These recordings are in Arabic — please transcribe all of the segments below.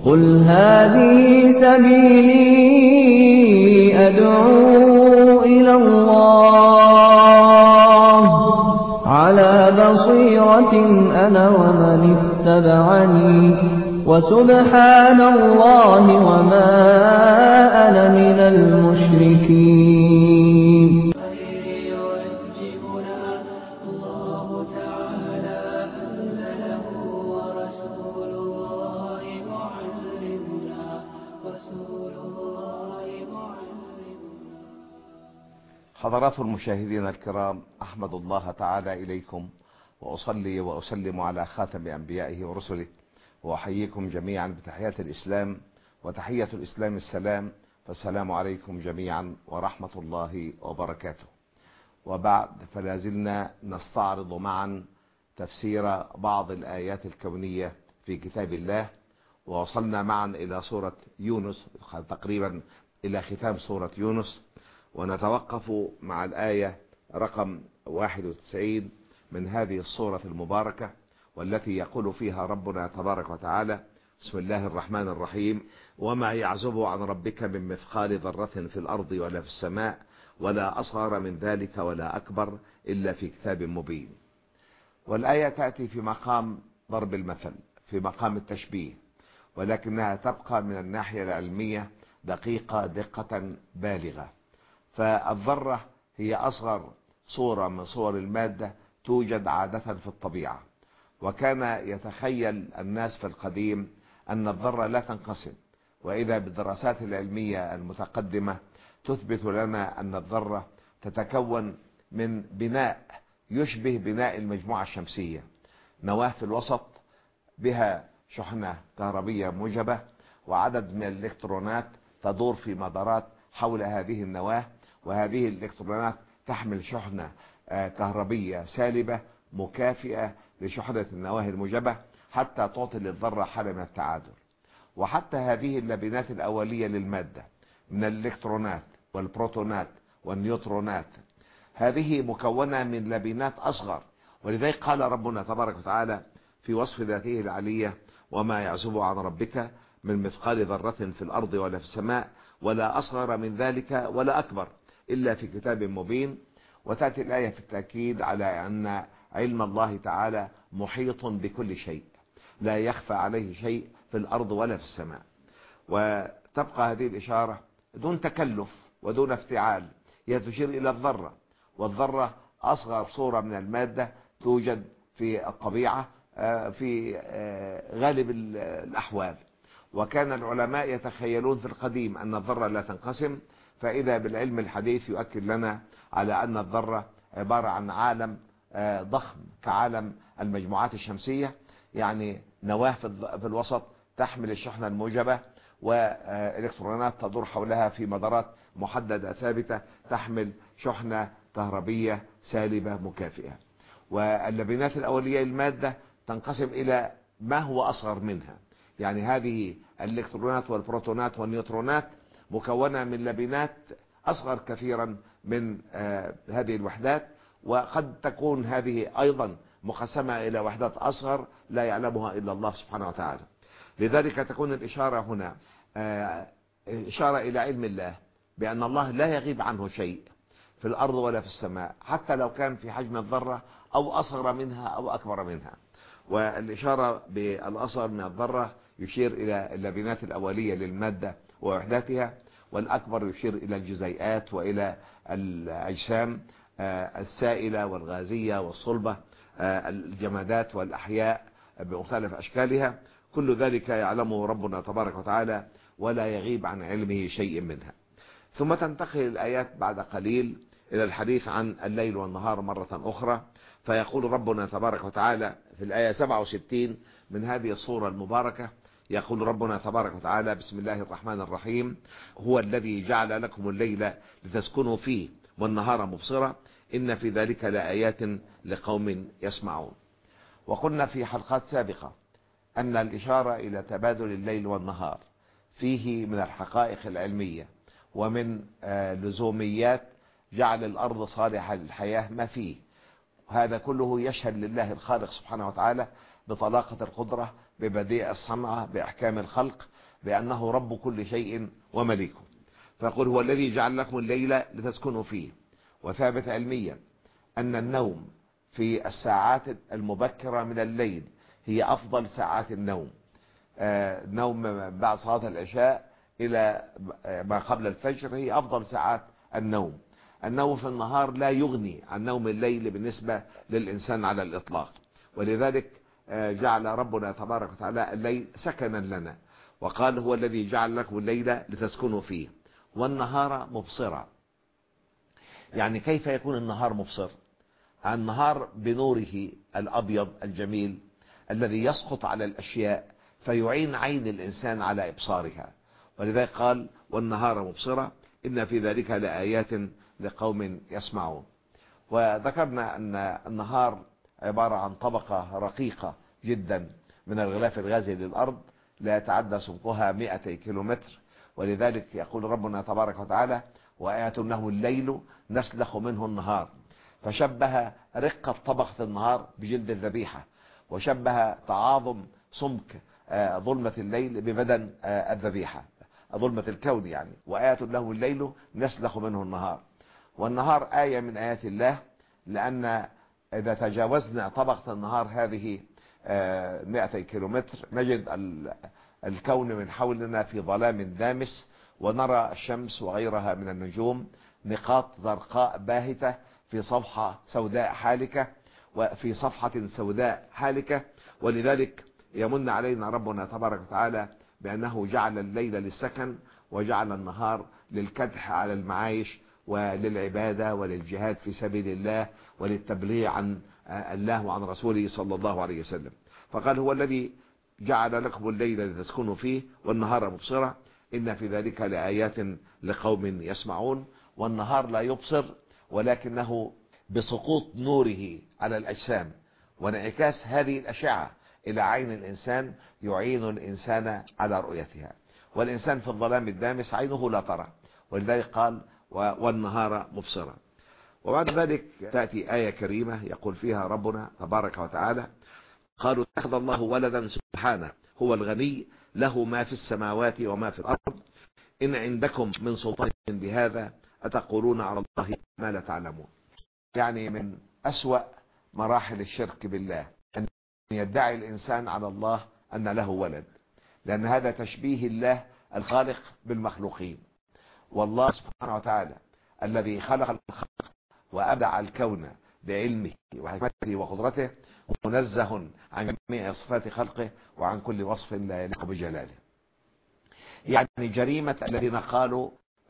قل هذه سبيلي أدعو إلى الله على بصيرة أنا ومن اتبعني وسبحان الله وما أنا من المشركين. حضرات المشاهدين الكرام، أحمد الله تعالى إليكم وأصلي وأسلم على خاتم أنبيائه ورسله، وأحييكم جميعا بتحية الإسلام، وتحية الإسلام السلام، فالسلام عليكم جميعا ورحمة الله وبركاته. وبعد، فلازلنا نستعرض معا تفسير بعض الآيات الكونية في كتاب الله، ووصلنا معا إلى سورة يونس، تقريبا إلى ختام سورة يونس، ونتوقف مع الآية رقم 91 من هذه السورة المباركة، والتي يقول فيها ربنا تبارك وتعالى: بسم الله الرحمن الرحيم: وما يعزب عن ربك من مثقال ذرة في الأرض ولا في السماء ولا أصغر من ذلك ولا أكبر إلا في كتاب مبين. والآية تأتي في مقام ضرب المثل، في مقام التشبيه، ولكنها تبقى من الناحية العلمية دقيقة دقة بالغة. فالذرة هي أصغر صورة من صور المادة توجد عادة في الطبيعة، وكان يتخيل الناس في القديم أن الذرة لا تنقسم، وإذا بالدراسات العلمية المتقدمة تثبت لنا أن الذرة تتكون من بناء يشبه بناء المجموعة الشمسية، نواة في الوسط بها شحنة كهربية موجبة، وعدد من الإلكترونات تدور في مدارات حول هذه النواة، وهذه الإلكترونات تحمل شحنة كهربية سالبة مكافئة لشحنة النواة الموجبة، حتى تعطي للذرة حالة من التعادل. وحتى هذه اللبنات الأولية للمادة من الإلكترونات والبروتونات والنيوترونات، هذه مكونة من لبنات أصغر، ولذلك قال ربنا تبارك وتعالى في وصف ذاته العلية: وما يعزب عن ربك من مثقال ذرة في الأرض ولا في السماء ولا أصغر من ذلك ولا أكبر إلا في كتاب مبين. وتأتي الآية في التأكيد على أن علم الله تعالى محيط بكل شيء، لا يخفى عليه شيء في الأرض ولا في السماء. وتبقى هذه الإشارة دون تكلف ودون افتعال، هي تشير إلى الذرة، والذرة أصغر صورة من المادة توجد في الطبيعة في غالب الأحوال. وكان العلماء يتخيلون في القديم أن الذرة لا تنقسم، فإذا بالعلم الحديث يؤكد لنا على أن الذرة عبارة عن عالم ضخم كعالم المجموعات الشمسية، يعني نواة في الوسط تحمل الشحنة الموجبة، وإلكترونات تدور حولها في مدارات محددة ثابتة تحمل شحنة كهربية سالبة مكافئة. واللبنات الأولية للمادة تنقسم إلى ما هو أصغر منها، يعني هذه الإلكترونات والبروتونات والنيوترونات مكونة من لبنات أصغر كثيرا من هذه الوحدات، وقد تكون هذه أيضا مقسمة إلى وحدات أصغر لا يعلمها إلا الله سبحانه وتعالى. لذلك تكون الإشارة هنا إشارة إلى علم الله، بأن الله لا يغيب عنه شيء في الأرض ولا في السماء، حتى لو كان في حجم الذرة أو أصغر منها أو أكبر منها. والإشارة بالأصغر من الذرة يشير إلى اللبنات الأولية للمادة ووحداتها، والأكبر يشير إلى الجزيئات وإلى الأجسام السائلة والغازية والصلبة، الجمادات والأحياء بمختلف أشكالها. كل ذلك يعلمه ربنا تبارك وتعالى، ولا يغيب عن علمه شيء منها. ثم تنتقل الآيات بعد قليل إلى الحديث عن الليل والنهار مرة أخرى، فيقول ربنا تبارك وتعالى في الآية 67 من هذه الصورة المباركة، يقول ربنا تبارك وتعالى: بسم الله الرحمن الرحيم: هو الذي جعل لكم الليل لتسكنوا فيه والنهار مبصرا إن في ذلك لآيات لقوم يسمعون. وقلنا في حلقات سابقة أن الإشارة إلى تبادل الليل والنهار فيه من الحقائق العلمية ومن لزوميات جعل الأرض صالحة للحياة ما فيه. هذا كله يشهد لله الخالق سبحانه وتعالى بطلاقة القدرة ببديع الصنعة بأحكام الخلق بأنه رب كل شيء ومليكه. فيقول هو الذي جعل لكم الليل لتسكنوا فيه. وثابت علميا أن النوم في الساعات المبكرة من الليل هي أفضل ساعات النوم. نوم بعد صلاة العشاء إلى ما قبل الفجر هي أفضل ساعات النوم. النوم في النهار لا يغني عن نوم الليل بالنسبة للإنسان على الإطلاق. ولذلك جعل ربنا تبارك وتعالى الليل سكنا لنا، وقال هو الذي جعل لكم الليل لتسكنوا فيه والنهار مبصرا. يعني كيف يكون النهار مبصر؟ النهار بنوره الأبيض الجميل الذي يسقط على الأشياء فيعين عين الإنسان على إبصارها. ولذلك قال والنهار مبصرا إن في ذلك لآيات لقوم يسمعون. وذكرنا أن النهار عبارة عن طبقة رقيقة جدا من الغلاف الغازي للأرض لا يتعدى سمكها 200 كيلومتر. ولذلك يقول ربنا تبارك وتعالى وآيات له الليل نسلخ منه النهار. فشبه رقة طبقة النهار بجلد الذبيحة، وشبه تعاظم سمك ظلمة الليل ببدن الذبيحة، ظلمة الكون يعني. وآيات له الليل نسلخ منه النهار. والنهار آية من آيات الله، لأن إذا تجاوزنا طبقة النهار هذه 200 كيلومتر نجد الكون من حولنا في ظلام دامس، ونرى الشمس وغيرها من النجوم نقاط زرقاء باهتة في صفحة سوداء حالكة وفي صفحة سوداء حالكة. ولذلك يمن علينا ربنا تبارك وتعالى بأنه جعل الليل للسكن وجعل النهار للكدح على المعايش وللعبادة وللجهاد في سبيل الله وللتبليغ عن الله وعن رسوله صلى الله عليه وسلم. فقال هو الذي جعل لكم الليل لتسكنوا فيه والنهار مبصرا إن في ذلك لآيات لقوم يسمعون. والنهار لا يبصر، ولكنه بسقوط نوره على الأجسام وانعكاس هذه الأشعة إلى عين الإنسان يعين الإنسان على رؤيتها. والإنسان في الظلام الدامس عينه لا ترى، ولذلك قال والنهار مبصرا. وبعد ذلك تأتي آية كريمة يقول فيها ربنا تبارك وتعالى قالوا اتخذ الله ولدا سبحانه هو الغني له ما في السماوات وما في الأرض إن عندكم من سلطان بهذا أتقولون على الله ما لا تعلمون. يعني من أسوأ مراحل الشرك بالله أن يدعي الإنسان على الله أن له ولد، لأن هذا تشبيه الله الخالق بالمخلوقين. والله سبحانه وتعالى الذي خلق الخلق وأبدع الكون بعلمه وحكمته وقدرته منزه عن جميع صفات خلقه وعن كل وصف لا يليق بجلاله. يعني جريمة الذين قالوا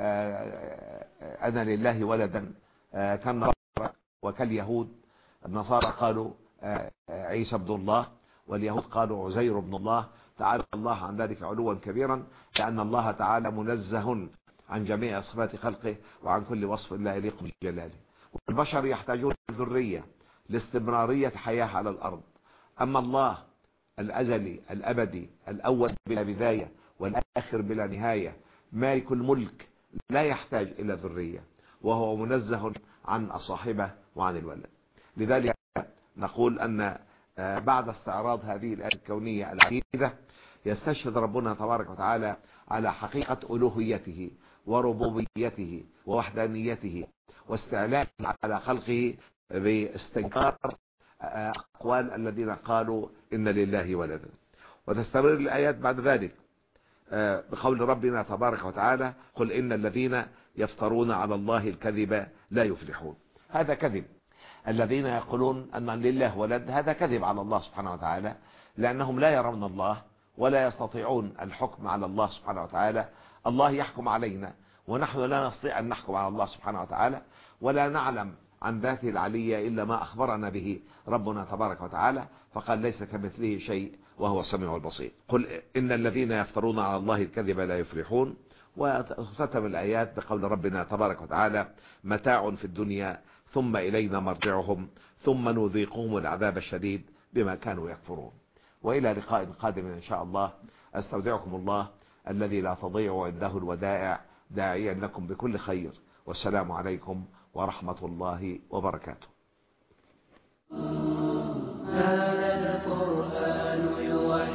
أنا لله ولدا كالنصارى وكاليهود. النصارى قالوا عيسى ابن الله، واليهود قالوا عزير ابن الله. تعالى الله عن ذلك علوا كبيرا، لأن الله تعالى منزه عن جميع صفات خلقه وعن كل وصف لا يليق بجلاله. والبشر يحتاجون الذرية لاستمرارية حياة على الأرض. أما الله الأزلي الأبدي الأول بلا بداية والآخر بلا نهاية مالك الملك لا يحتاج إلى ذرية، وهو منزه عن الصاحبة وعن الولد. لذلك نقول أن بعد استعراض هذه الآية الكونية العديدة يستشهد ربنا تبارك وتعالى على حقيقة ألوهيته وربوبيته ووحدانيته واستعلاء على خلقه باستنكار أقوال الذين قالوا إن لله ولدا. وتستمر الآيات بعد ذلك بقول ربنا تبارك وتعالى قل إن الذين يفترون على الله الكذب لا يفلحون. هذا كذب. الذين يقولون أن لله ولد هذا كذب على الله سبحانه وتعالى، لأنهم لا يرون الله ولا يستطيعون الحكم على الله سبحانه وتعالى. الله يحكم علينا ونحن لا نستطيع أن نحكم على الله سبحانه وتعالى، ولا نعلم عن ذاته العلية إلا ما أخبرنا به ربنا تبارك وتعالى. فقال ليس كمثله شيء وهو السميع البصير. قل إن الذين يفترون على الله الكذب لا يفلحون. وختم الآيات بقول ربنا تبارك وتعالى متاع في الدنيا ثم إلينا مرجعهم ثم نذيقهم العذاب الشديد بما كانوا يكفرون. وإلى لقاء قادم إن شاء الله. أستودعكم الله الذي لا تضيع عنده الودائع، داعيا لكم بكل خير، والسلام عليكم ورحمة الله وبركاته. هذا القرآن يوحي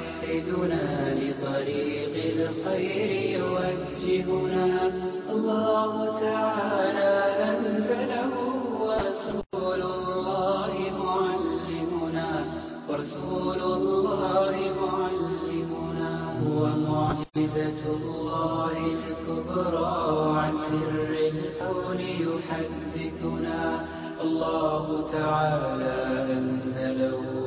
يرشدنا لطريق الخير يوجهنا. الله تعالى أنزله ورسول الله معلمنا، ورسول الله معلمنا. هو معجزة الله الكبرى عن سر الكون يحدثنا. الله تعالى أنزله